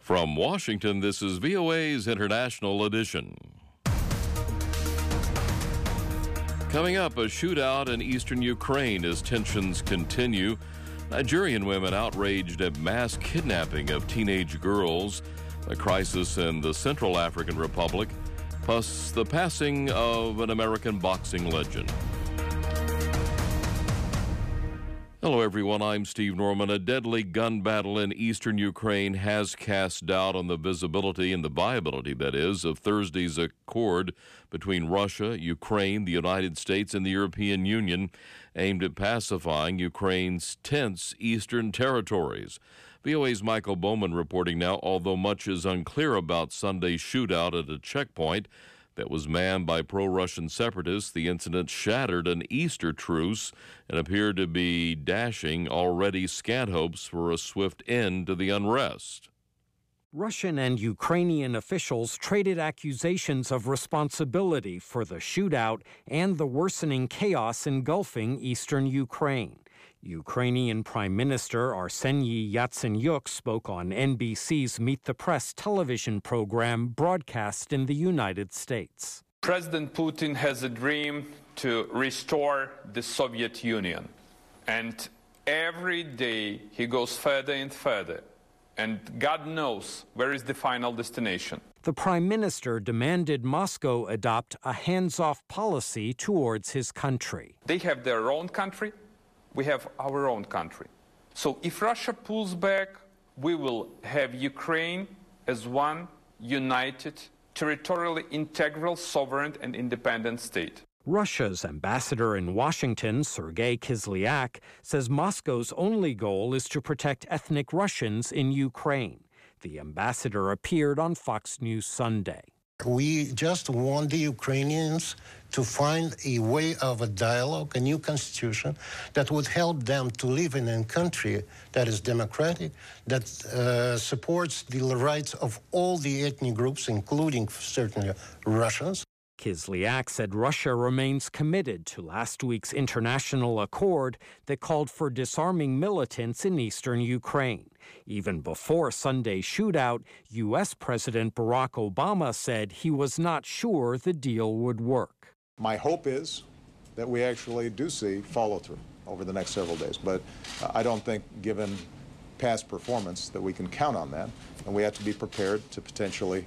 From Washington, this is VOA's International Edition. Coming up, a shootout in eastern Ukraine as tensions continue. Nigerian women outraged at mass kidnapping of teenage girls, a crisis in the Central African Republic, plus the passing of an American boxing legend. Hello, everyone. I'm Steve Norman. A deadly gun battle in eastern Ukraine has cast doubt on the visibility and the viability, that is, of Thursday's accord between Russia, Ukraine, the United States, and the European Union aimed at pacifying Ukraine's tense eastern territories. VOA's Michael Bowman reporting now, although much is unclear about Sunday's shootout at a checkpoint that was manned by pro-Russian separatists, the incident shattered an Easter truce and appeared to be dashing already scant hopes for a swift end to the unrest. Russian and Ukrainian officials traded accusations of responsibility for the shootout and the worsening chaos engulfing eastern Ukraine. Ukrainian Prime Minister Arseniy Yatsenyuk spoke on NBC's Meet the Press television program broadcast in the United States. President Putin has a dream to restore the Soviet Union. And every day he goes further and further. And God knows where is the final destination. The Prime Minister demanded Moscow adopt a hands-off policy towards his country. They have their own country. We have our own country. So if Russia pulls back, we will have Ukraine as one united, territorially integral, sovereign, and independent state. Russia's ambassador in Washington, Sergei Kislyak, says Moscow's only goal is to protect ethnic Russians in Ukraine. The ambassador appeared on Fox News Sunday. We just want the Ukrainians to find a way of a dialogue, a new constitution that would help them to live in a country that is democratic, that supports the rights of all the ethnic groups, including certainly Russians. Kislyak said Russia remains committed to last week's international accord that called for disarming militants in eastern Ukraine. Even before Sunday's shootout, U.S. President Barack Obama said he was not sure the deal would work. My hope is that we actually do see follow-through over the next several days. But I don't think, given past performance, that we can count on that. And we have to be prepared to potentially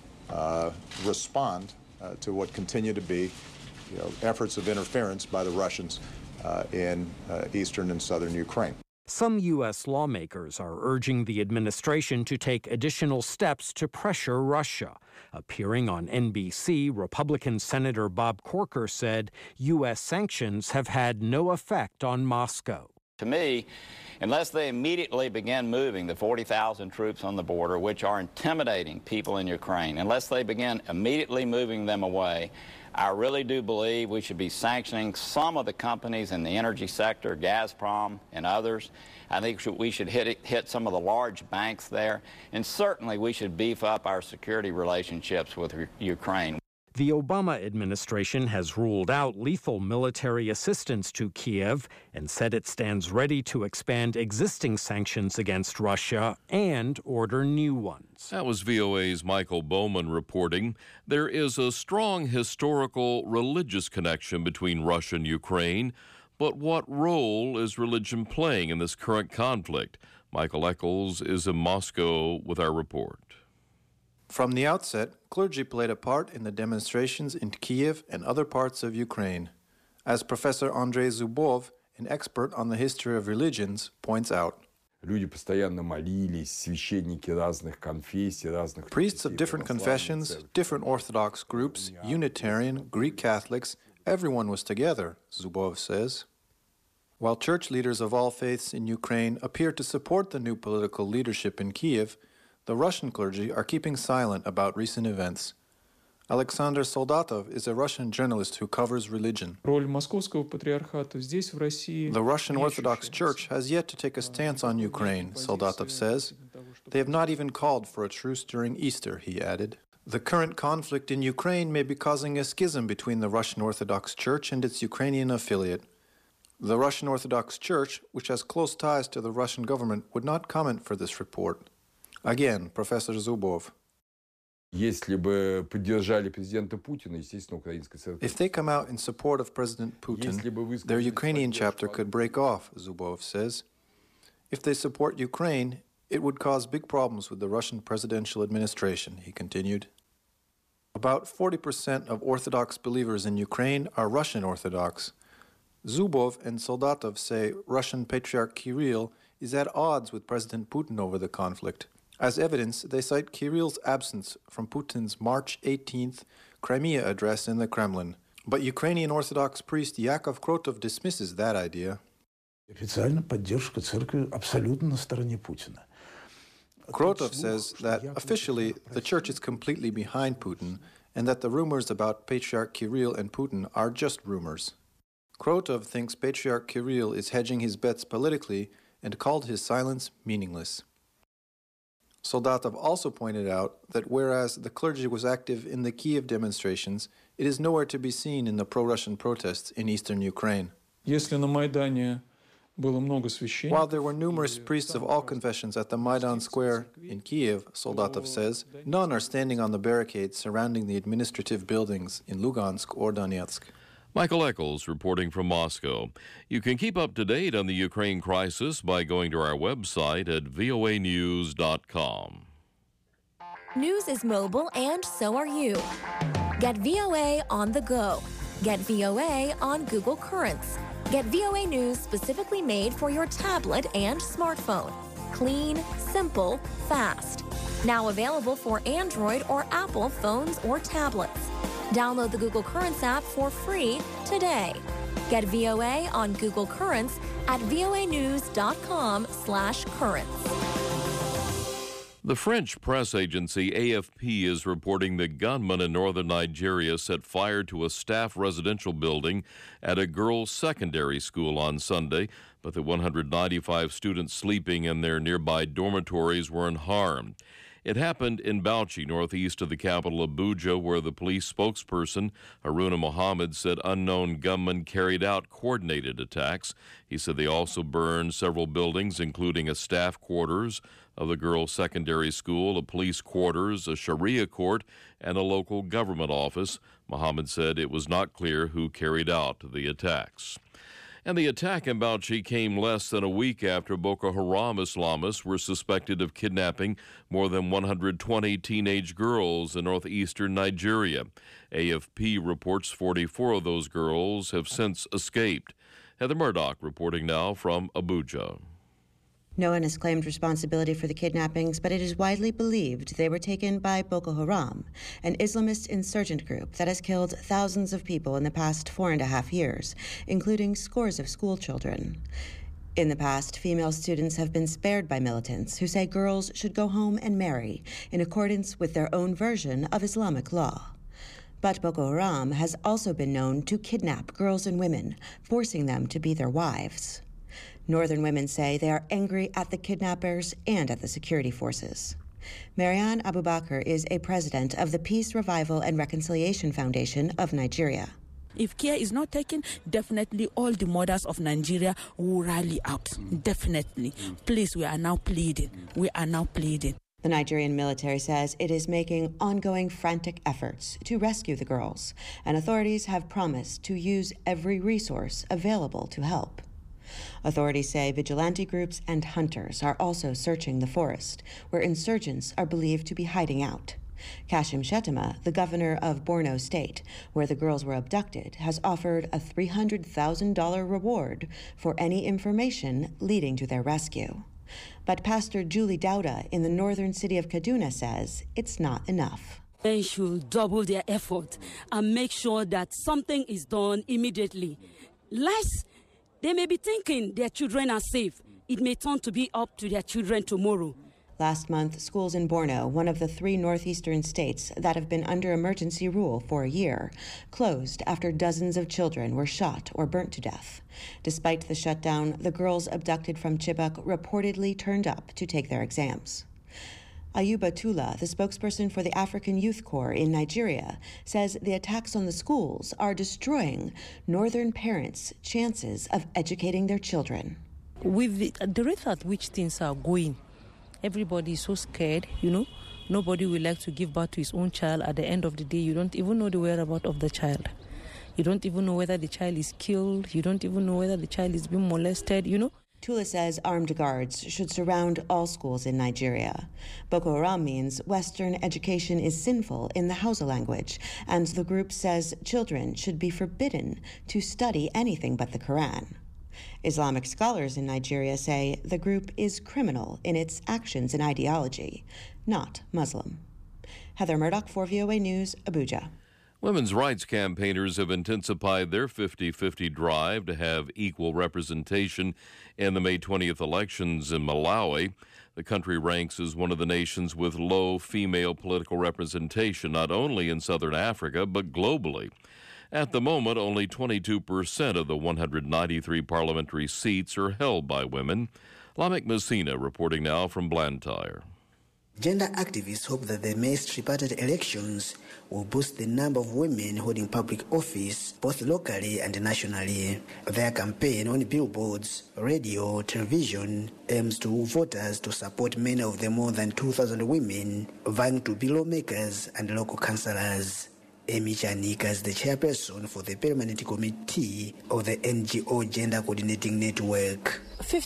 respond to what continue to be efforts of interference by the Russians in eastern and southern Ukraine. Some U.S. lawmakers are urging the administration to take additional steps to pressure Russia. Appearing on NBC, Republican Senator Bob Corker said U.S. sanctions have had no effect on Moscow. To me, unless they immediately begin moving the 40,000 troops on the border, which are intimidating people in Ukraine, unless they begin immediately moving them away, I really do believe we should be sanctioning some of the companies in the energy sector, Gazprom and others. I think we should hit some of the large banks there, and certainly we should beef up our security relationships with Ukraine. The Obama administration has ruled out lethal military assistance to Kiev and said it stands ready to expand existing sanctions against Russia and order new ones. That was VOA's Michael Bowman reporting. There is a strong historical religious connection between Russia and Ukraine, but what role is religion playing in this current conflict? Michael Eccles is in Moscow with our report. From the outset, clergy played a part in the demonstrations in Kiev and other parts of Ukraine. As Professor Andrei Zubov, an expert on the history of religions, points out. Priests of different confessions, different Orthodox groups, Unitarian, Greek Catholics, everyone was together, Zubov says. While church leaders of all faiths in Ukraine appear to support the new political leadership in Kiev, the Russian clergy are keeping silent about recent events. Alexander Soldatov is a Russian journalist who covers religion. The Russian Orthodox Church has yet to take a stance on Ukraine, Soldatov says. They have not even called for a truce during Easter, he added. The current conflict in Ukraine may be causing a schism between the Russian Orthodox Church and its Ukrainian affiliate. The Russian Orthodox Church, which has close ties to the Russian government, would not comment for this report. Again, Professor Zubov. Если бы поддержали президента Путина, естественно, украинская церковь. If they come out in support of President Putin, their Ukrainian chapter could break off, Zubov says. If they support Ukraine, it would cause big problems with the Russian presidential administration, he continued. About 40% of Orthodox believers in Ukraine are Russian Orthodox. Zubov and Soldatov say Russian Patriarch Kirill is at odds with President Putin over the conflict. As evidence, they cite Kirill's absence from Putin's March 18th Crimea address in the Kremlin. But Ukrainian Orthodox priest Yakov Krotov dismisses that idea. Официально поддержка церкви абсолютно на стороне Путина. Krotov says that officially the church is completely behind Putin and that the rumors about Patriarch Kirill and Putin are just rumors. Krotov thinks Patriarch Kirill is hedging his bets politically and called his silence meaningless. Soldatov also pointed out that whereas the clergy was active in the Kiev demonstrations, it is nowhere to be seen in the pro-Russian protests in eastern Ukraine. While there were numerous priests of all confessions at the Maidan Square in Kiev, Soldatov says, none are standing on the barricades surrounding the administrative buildings in Lugansk or Donetsk. Michael Eccles reporting from Moscow. You can keep up to date on the Ukraine crisis by going to our website at voanews.com. News is mobile and so are you. Get VOA on the go. Get VOA on Google Currents. Get VOA News specifically made for your tablet and smartphone. Clean, simple, fast. Now available for Android or Apple phones or tablets. Download the Google Currents app for free today. Get VOA on Google Currents at voanews.com/currents. The French press agency AFP is reporting that gunmen in northern Nigeria set fire to a staff residential building at a girls' secondary school on Sunday, but the 195 students sleeping in their nearby dormitories were unharmed. It happened in Bauchi, northeast of the capital Abuja, where the police spokesperson, Haruna Mohammed, said unknown gunmen carried out coordinated attacks. He said they also burned several buildings, including a staff quarters of the girls' secondary school, a police quarters, a Sharia court, and a local government office. Mohammed said it was not clear who carried out the attacks. And the attack in Bauchi came less than a week after Boko Haram Islamists were suspected of kidnapping more than 120 teenage girls in northeastern Nigeria. AFP reports 44 of those girls have since escaped. Heather Murdoch reporting now from Abuja. No one has claimed responsibility for the kidnappings, but it is widely believed they were taken by Boko Haram, an Islamist insurgent group that has killed thousands of people in the past 4.5 years, including scores of school children. In the past, female students have been spared by militants who say girls should go home and marry in accordance with their own version of Islamic law. But Boko Haram has also been known to kidnap girls and women, forcing them to be their wives. Northern women say they are angry at the kidnappers and at the security forces. Marianne Abubakar is a president of the Peace, Revival, and Reconciliation Foundation of Nigeria. If care is not taken, definitely all the mothers of Nigeria will rally out. Definitely. Please, we are now pleading. The Nigerian military says it is making ongoing frantic efforts to rescue the girls, and authorities have promised to use every resource available to help. Authorities say vigilante groups and hunters are also searching the forest, where insurgents are believed to be hiding out. Kashim Shettima, the governor of Borno State, where the girls were abducted, has offered a $300,000 reward for any information leading to their rescue. But Pastor Julie Dauda in the northern city of Kaduna says it's not enough. They should double their effort and make sure that something is done immediately. Lest they may be thinking their children are safe. It may turn to be up to their children tomorrow. Last month, schools in Borno, one of the 3 northeastern states that have been under emergency rule for a year, closed after dozens of children were shot or burnt to death. Despite the shutdown, the girls abducted from Chibok reportedly turned up to take their exams. Ayuba Tula, the spokesperson for the African Youth Corps in Nigeria, says the attacks on the schools are destroying northern parents' chances of educating their children. With the rate at which things are going, Everybody is so scared, Nobody will like to give birth to his own child. At the end of the day, you don't even know the whereabouts of the child. You don't even know whether the child is killed. You don't even know whether the child is being molested, Tula says armed guards should surround all schools in Nigeria. Boko Haram means Western education is sinful in the Hausa language, and the group says children should be forbidden to study anything but the Quran. Islamic scholars in Nigeria say the group is criminal in its actions and ideology, not Muslim. Heather Murdoch for VOA News, Abuja. Women's rights campaigners have intensified their 50-50 drive to have equal representation in the May 20th elections in Malawi. The country ranks as one of the nations with low female political representation, not only in southern Africa, but globally. At the moment, only 22% of the 193 parliamentary seats are held by women. Lamek Messina reporting now from Blantyre. Gender activists hope that the May's tripartite elections will boost the number of women holding public office, both locally and nationally. Their campaign on billboards, radio, television aims to woo voters to support many of the more than 2,000 women vying to be lawmakers and local councillors. Amy Chanika is the chairperson for the permanent committee of the NGO Gender Coordinating Network.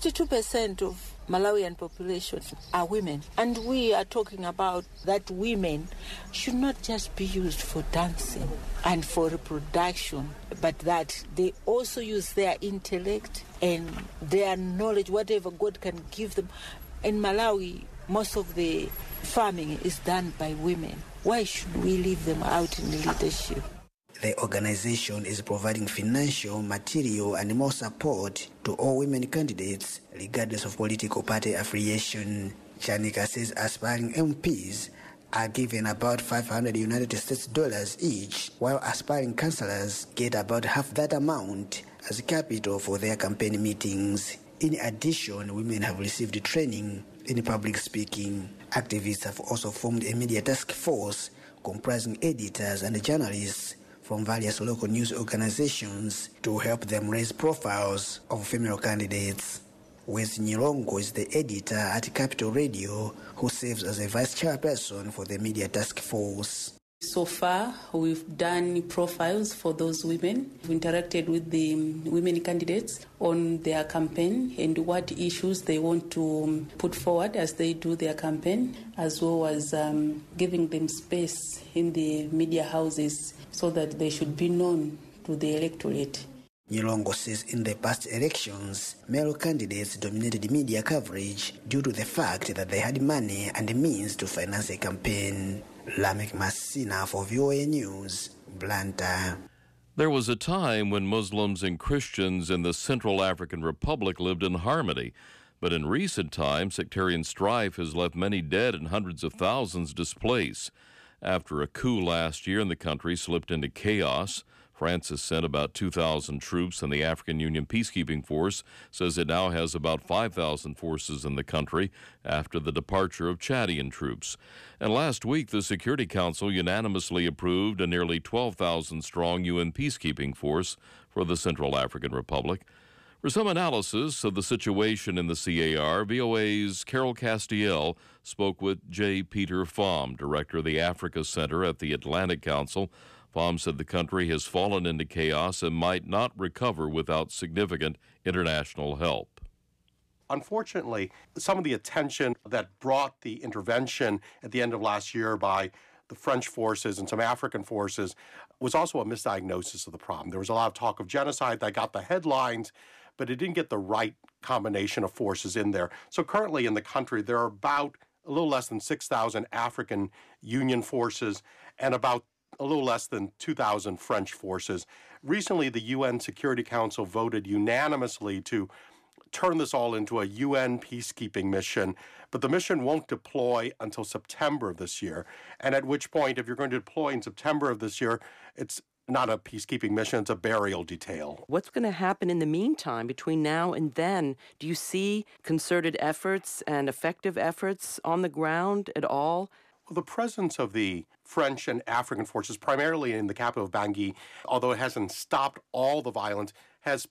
52% of Malawian population are women, and we are talking about that women should not just be used for dancing and for reproduction, but that they also use their intellect and their knowledge, whatever God can give them. In Malawi, most of the farming is done by women. Why should we leave them out in leadership? The organization is providing financial, material, and more support to all women candidates, regardless of political party affiliation. Chanika says aspiring MPs are given about $500 United States dollars each, while aspiring councillors get about half that amount as capital for their campaign meetings. In addition, women have received training in public speaking. Activists have also formed a media task force comprising editors and journalists from various local news organizations to help them raise profiles of female candidates. Wes Nyilongo is the editor at Capital Radio, who serves as a vice chairperson for the media task force. So far, we've done profiles for those women. We've interacted with the women candidates on their campaign and what issues they want to put forward as they do their campaign, as well as giving them space in the media houses so that they should be known to the electorate. Nyilongo says in the past elections, male candidates dominated media coverage due to the fact that they had money and the means to finance a campaign. Lamek Messina for VOA News, Blantyre. There was a time when Muslims and Christians in the Central African Republic lived in harmony, but in recent times, sectarian strife has left many dead and hundreds of thousands displaced. After a coup last year and the country slipped into chaos, France has sent about 2,000 troops, and the African Union Peacekeeping Force says it now has about 5,000 forces in the country after the departure of Chadian troops. And last week, the Security Council unanimously approved a nearly 12,000-strong UN peacekeeping force for the Central African Republic. For some analysis of the situation in the CAR, VOA's Carol Castiel spoke with J. Peter Pham, director of the Africa Center at the Atlantic Council. Pham said the country has fallen into chaos and might not recover without significant international help. Unfortunately, some of the attention that brought the intervention at the end of last year by the French forces and some African forces was also a misdiagnosis of the problem. There was a lot of talk of genocide that got the headlines, but it didn't get the right combination of forces in there. So currently in the country, there are about a little less than 6,000 African Union forces and about a little less than 2,000 French forces. Recently, the UN Security Council voted unanimously to turn this all into a UN peacekeeping mission, but the mission won't deploy until September of this year, and at which point, if you're going to deploy in September of this year, it's not a peacekeeping mission, it's a burial detail. What's going to happen in the meantime, between now and then? Do you see concerted efforts and effective efforts on the ground at all? Well, the presence of the French and African forces, primarily in the capital of Bangui, although it hasn't stopped all the violence, has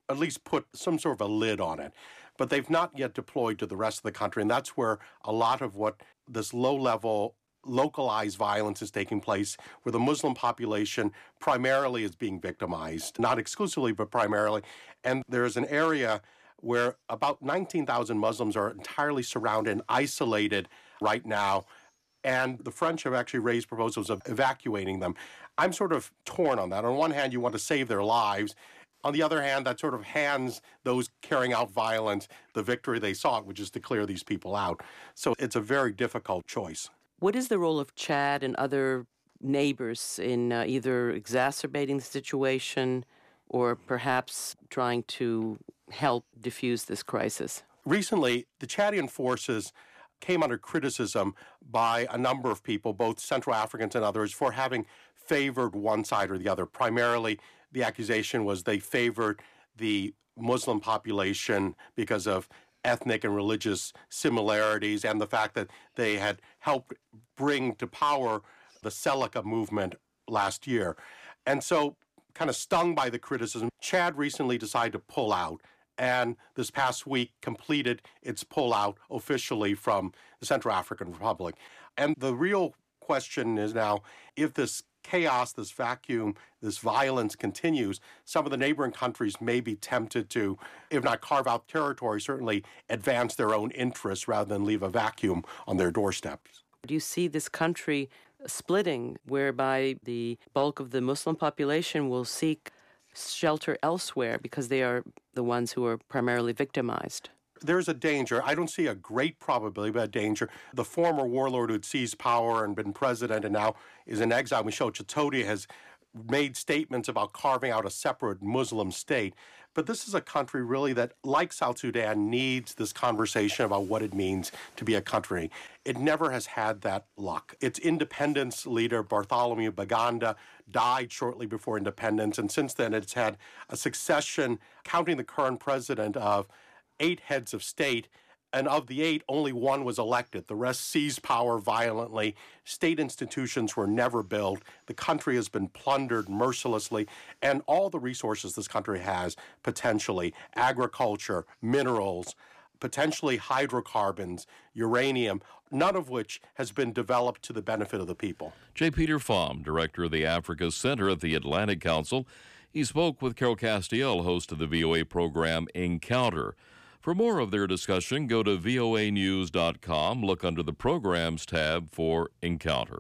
at least put some sort of a lid on it. But they've not yet deployed to the rest of the country, and that's where a lot of what this low-level, localized violence is taking place, where the Muslim population primarily is being victimized, not exclusively, but primarily. And there's an area where about 19,000 Muslims are entirely surrounded and isolated right now. And the French have actually raised proposals of evacuating them. I'm sort of torn on that. On one hand, you want to save their lives. On the other hand, that sort of hands those carrying out violence the victory they sought, which is to clear these people out. So it's a very difficult choice. What is the role of Chad and other neighbors in either exacerbating the situation or perhaps trying to help diffuse this crisis? Recently, the Chadian forces came under criticism by a number of people, both Central Africans and others, for having favored one side or the other. Primarily, the accusation was they favored the Muslim population because of ethnic and religious similarities and the fact that they had helped bring to power the Seleka movement last year. And so, kind of stung by the criticism, Chad recently decided to pull out, and this past week completed its pullout officially from the Central African Republic. And the real question is now, if this chaos, this vacuum, this violence continues, some of the neighboring countries may be tempted to, if not carve out territory, certainly advance their own interests rather than leave a vacuum on their doorsteps. Do you see this country splitting, whereby the bulk of the Muslim population will seek shelter elsewhere because they are the ones who are primarily victimized? There's a danger. I don't see a great probability, but a danger. The former warlord who had seized power and been president and now is in exile, Michel Chitodia, has made statements about carving out a separate Muslim state. But this is a country really that, like South Sudan, needs this conversation about what it means to be a country. It never has had that luck. Its independence leader, Bartholomew Baganda, died shortly before independence, and since then it's had a succession, counting the current president, of 8 heads of state, and of the 8, only 1 was elected. The rest seized power violently. State institutions were never built. The country has been plundered mercilessly, and all the resources this country has, potentially, agriculture, minerals, potentially hydrocarbons, uranium, none of which has been developed to the benefit of the people. J. Peter Pham, director of the Africa Center at the Atlantic Council. He spoke with Carol Castiel, host of the VOA program Encounter. For more of their discussion, go to voanews.com, look under the Programs tab for Encounter.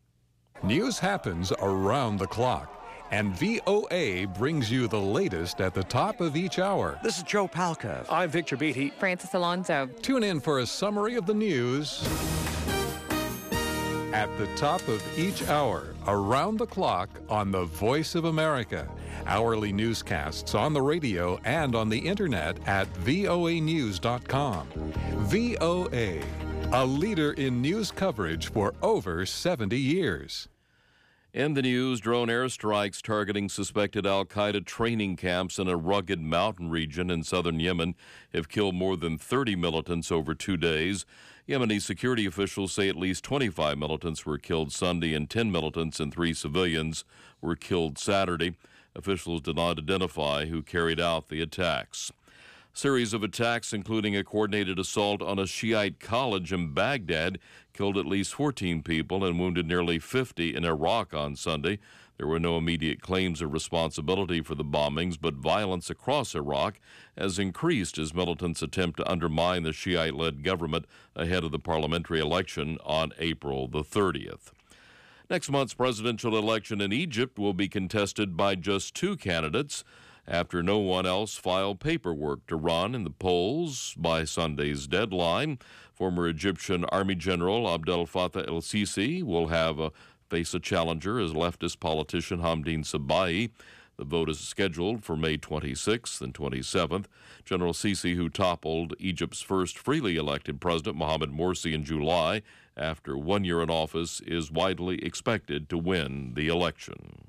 News happens around the clock, and VOA brings you the latest at the top of each hour. This is Joe Palca. I'm Victor Beatty. Francis Alonso. Tune in for a summary of the news at the top of each hour, around the clock on the Voice of America. Hourly newscasts on the radio and on the internet at voanews.com. VOA, a leader in news coverage for over 70 years. In the news, drone airstrikes targeting suspected al-Qaeda training camps in a rugged mountain region in southern Yemen have killed more than 30 militants over 2 days. Yemeni security officials say at least 25 militants were killed Sunday and 10 militants and 3 civilians were killed Saturday. Officials did not identify who carried out the attacks. Series of attacks, including a coordinated assault on a Shiite college in Baghdad, killed at least 14 people and wounded nearly 50 in Iraq on Sunday. There were no immediate claims of responsibility for the bombings, but violence across Iraq has increased as militants attempt to undermine the Shiite-led government ahead of the parliamentary election on April the 30th. Next month's presidential election in Egypt will be contested by just 2 candidates after no one else filed paperwork to run in the polls by Sunday's deadline. Former Egyptian Army General Abdel Fattah el-Sisi will face a challenger as leftist politician Hamdin Sabai. The vote is scheduled for May 26th and 27th. General Sisi, who toppled Egypt's first freely elected president, Mohamed Morsi, in July, after 1 year in office, is widely expected to win the election.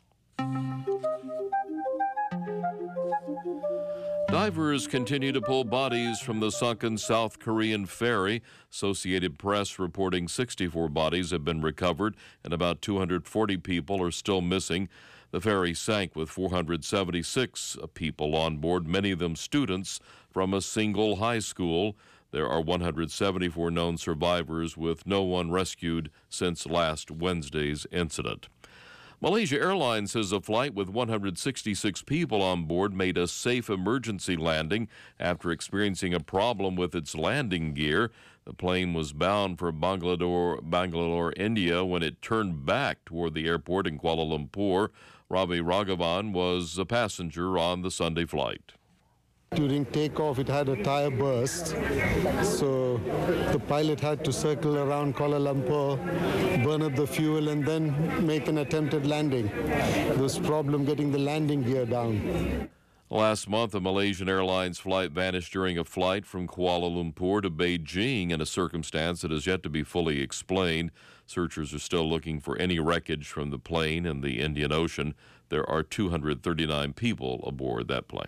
Divers continue to pull bodies from the sunken South Korean ferry. Associated Press reporting 64 bodies have been recovered and about 240 people are still missing. The ferry sank with 476 people on board, many of them students from a single high school. There are 174 known survivors, with no one rescued since last Wednesday's incident. Malaysia Airlines says a flight with 166 people on board made a safe emergency landing after experiencing a problem with its landing gear. The plane was bound for Bangalore, India, when it turned back toward the airport in Kuala Lumpur. Ravi Raghavan was a passenger on the Sunday flight. During takeoff, it had a tire burst, so the pilot had to circle around Kuala Lumpur, burn up the fuel, and then make an attempted landing. There was a problem getting the landing gear down. Last month, a Malaysian Airlines flight vanished during a flight from Kuala Lumpur to Beijing in a circumstance that is yet to be fully explained. Searchers are still looking for any wreckage from the plane in the Indian Ocean. There are 239 people aboard that plane.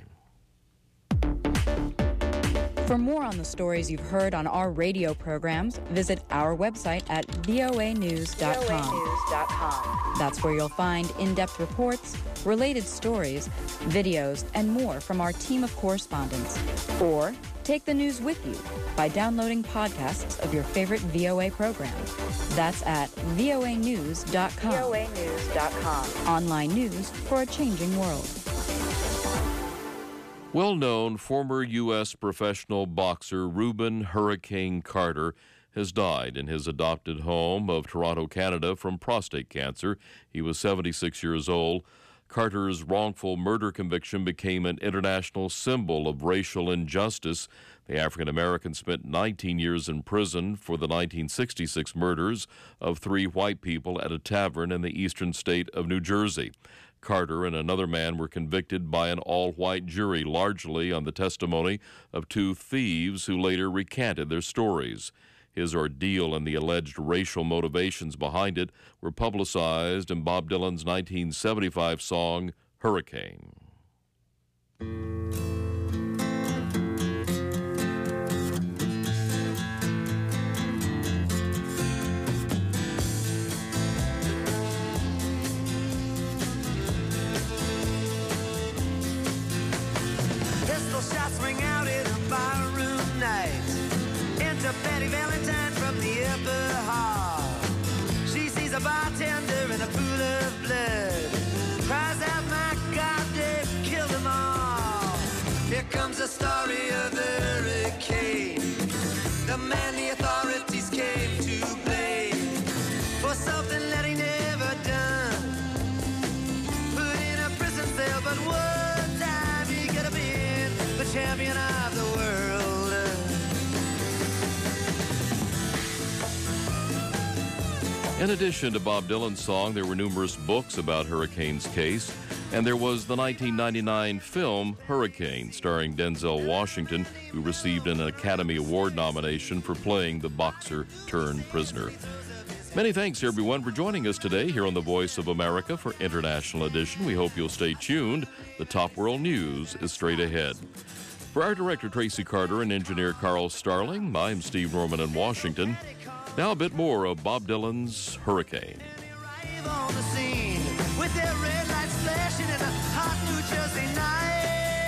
For more on the stories you've heard on our radio programs, visit our website at voanews.com. That's where you'll find in-depth reports, related stories, videos, and more from our team of correspondents. Or take the news with you by downloading podcasts of your favorite VOA program. That's at voanews.com. voanews.com. Online news for a changing world. Well-known former U.S. professional boxer Rubin Hurricane Carter has died in his adopted home of Toronto, Canada, from prostate cancer. He was 76 years old. Carter's wrongful murder conviction became an international symbol of racial injustice. The African-American spent 19 years in prison for the 1966 murders of 3 white people at a tavern in the eastern state of New Jersey. Carter and another man were convicted by an all-white jury, largely on the testimony of 2 thieves who later recanted their stories. His ordeal and the alleged racial motivations behind it were publicized in Bob Dylan's 1975 song, Hurricane. Shots ring out in a barroom night. Enter Betty Valentine from the upper hall. She sees a bartender in a pool of blood. Cries out, my God, they've killed them all. Here comes the story of the hurricane. The man the authorities came to blame for something that he never done. Put in a prison cell, but one time he could have been the champion of the world. In addition to Bob Dylan's song, there were numerous books about Hurricane's case, and there was the 1999 film Hurricane, starring Denzel Washington, who received an Academy Award nomination for playing the boxer-turned-prisoner. Many thanks, everyone, for joining us today here on The Voice of America for International Edition. We hope you'll stay tuned. The top world news is straight ahead. For our director, Tracy Carter, and engineer Carl Starling, I'm Steve Norman in Washington. Now a bit more of Bob Dylan's Hurricane. On the scene with their red lights flashing in a hot New Jersey night.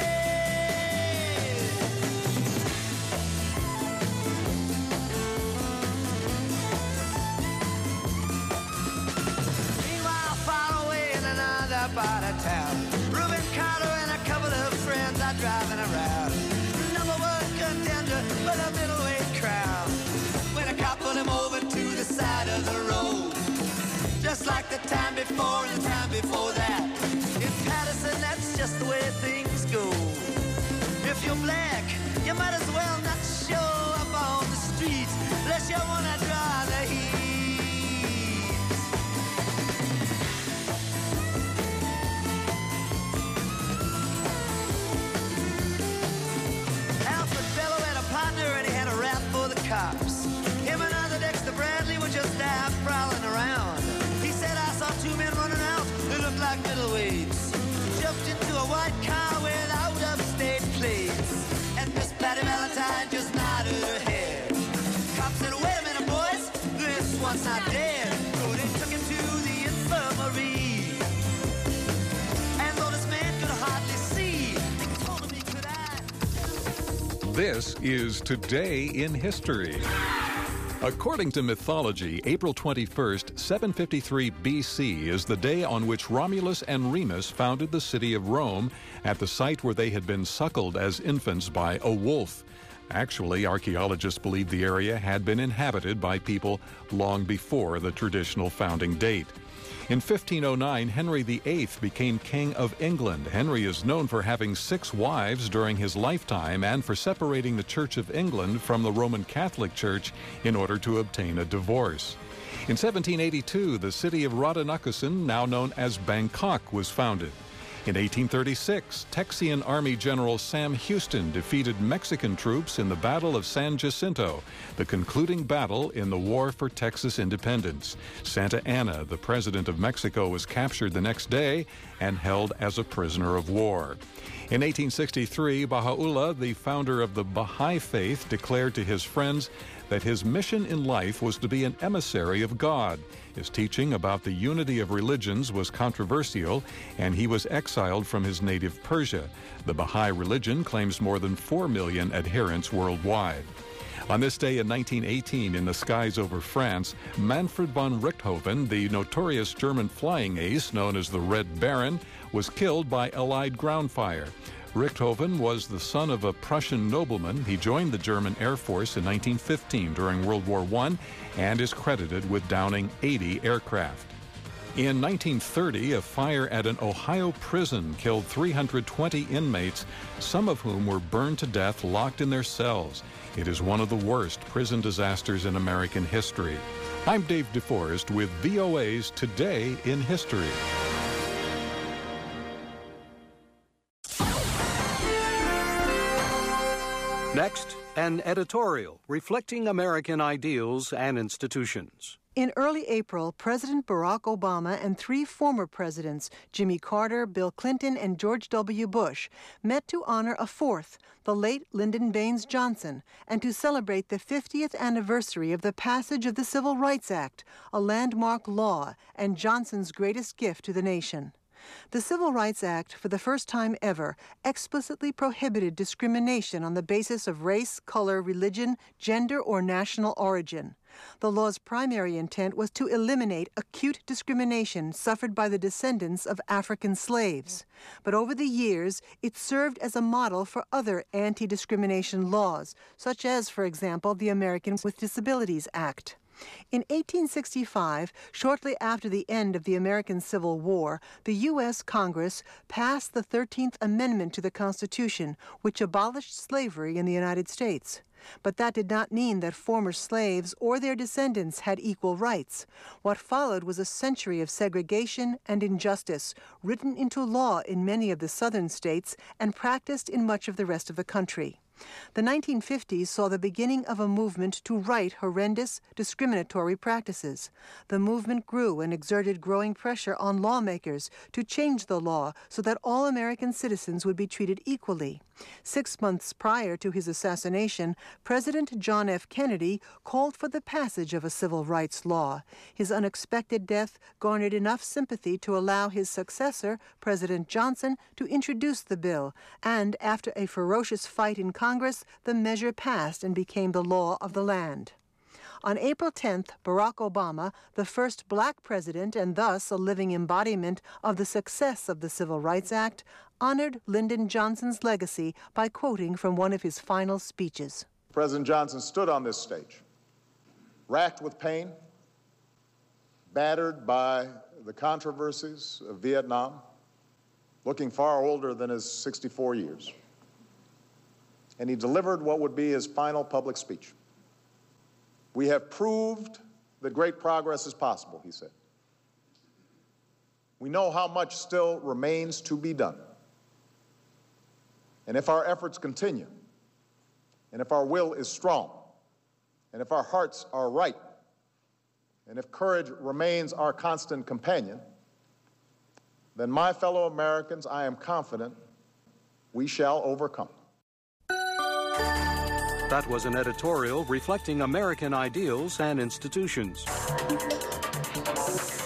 Meanwhile, far away in another part of town, Reuben Carter and a couple of friends are driving around. #1 contender for the middleweight crown. When a cop pulled him over to the side of the road, just like the time before and the time before that. In Patterson, that's just the way things go. If you're black, you might as well not show up on the streets unless you want to draw the heat. Alfred Bellow had a partner and he had a rap for the cops. Him and other Dexter Bradley were just out prowling around. He said, I saw 2 men running out who looked like middleweights. Jumped into a white car without upstate plates. And Miss Patty Valentine just nodded her head. Cop said, wait a minute, boys, this one's not dead. So they took him to the infirmary. This is Today in History. According to mythology, April 21st, 753 BC is the day on which Romulus and Remus founded the city of Rome at the site where they had been suckled as infants by a wolf. Actually, archaeologists believe the area had been inhabited by people long before the traditional founding date. In 1509, Henry VIII became King of England. Henry is known for having 6 wives during his lifetime and for separating the Church of England from the Roman Catholic Church in order to obtain a divorce. In 1782, the city of Radhanukkasyn, now known as Bangkok, was founded. In 1836, Texian Army General Sam Houston defeated Mexican troops in the Battle of San Jacinto, the concluding battle in the War for Texas independence. Santa Anna, the president of Mexico, was captured the next day and held as a prisoner of war. In 1863, Baha'u'llah, the founder of the Baha'i faith, declared to his friends that his mission in life was to be an emissary of God. His teaching about the unity of religions was controversial, and he was exiled from his native Persia. The Baha'i religion claims more than 4 million adherents worldwide. On this day in 1918, in the skies over France, Manfred von Richthofen, the notorious German flying ace known as the Red Baron, was killed by Allied ground fire. Richthofen was the son of a Prussian nobleman. He joined the German Air Force in 1915 during World War I and is credited with downing 80 aircraft. In 1930, a fire at an Ohio prison killed 320 inmates, some of whom were burned to death locked in their cells. It is one of the worst prison disasters in American history. I'm Dave DeForest with VOA's Today in History. Next, an editorial reflecting American ideals and institutions. In early April, President Barack Obama and 3 former presidents, Jimmy Carter, Bill Clinton, and George W. Bush, met to honor a 4th, the late Lyndon Baines Johnson, and to celebrate the 50th anniversary of the passage of the Civil Rights Act, a landmark law and Johnson's greatest gift to the nation. The Civil Rights Act, for the first time ever, explicitly prohibited discrimination on the basis of race, color, religion, gender, or national origin. The law's primary intent was to eliminate acute discrimination suffered by the descendants of African slaves. But over the years, it served as a model for other anti-discrimination laws, such as, for example, the Americans with Disabilities Act. In 1865, shortly after the end of the American Civil War, the U.S. Congress passed the 13th Amendment to the Constitution, which abolished slavery in the United States. But that did not mean that former slaves or their descendants had equal rights. What followed was a century of segregation and injustice, written into law in many of the southern states and practiced in much of the rest of the country. The 1950s saw the beginning of a movement to right horrendous, discriminatory practices. The movement grew and exerted growing pressure on lawmakers to change the law so that all American citizens would be treated equally. 6 months prior to his assassination, President John F. Kennedy called for the passage of a civil rights law. His unexpected death garnered enough sympathy to allow his successor, President Johnson, to introduce the bill, and after a ferocious fight in Congress, the measure passed and became the law of the land. On April 10th, Barack Obama, the first black president and thus a living embodiment of the success of the Civil Rights Act, honored Lyndon Johnson's legacy by quoting from one of his final speeches. President Johnson stood on this stage, racked with pain, battered by the controversies of Vietnam, looking far older than his 64 years. And he delivered what would be his final public speech. "We have proved that great progress is possible," he said. "We know how much still remains to be done. And if our efforts continue, and if our will is strong, and if our hearts are right, and if courage remains our constant companion, then, my fellow Americans, I am confident we shall overcome." That was an editorial reflecting American ideals and institutions.